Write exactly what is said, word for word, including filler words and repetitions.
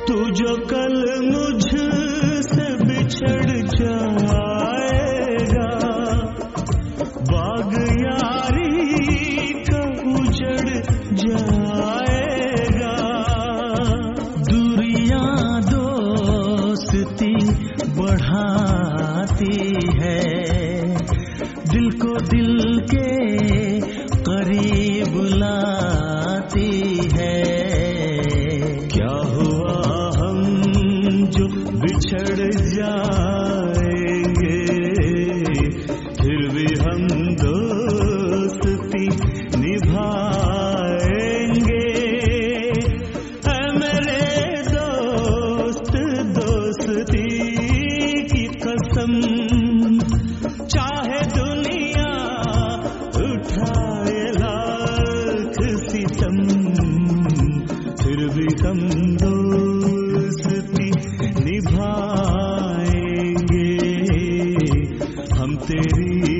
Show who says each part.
Speaker 1: तू जो कल मुझसे बिछड़ जाएगा, बाग यारी का उजड़ जाएगा। दूरियां दोस्ती बढ़ाती है, दिल को दिल के करीब लाती है। क्या हुआ हम जो बिछड़ जाएंगे, फिर भी हम दोस्ती निभाएंगे। ऐ मेरे दोस्त दोस्ती की कसम, चाहे दुनिया उठाए लाख सितम, फिर भी हम दोस्ती निभाएंगे। हम तेरी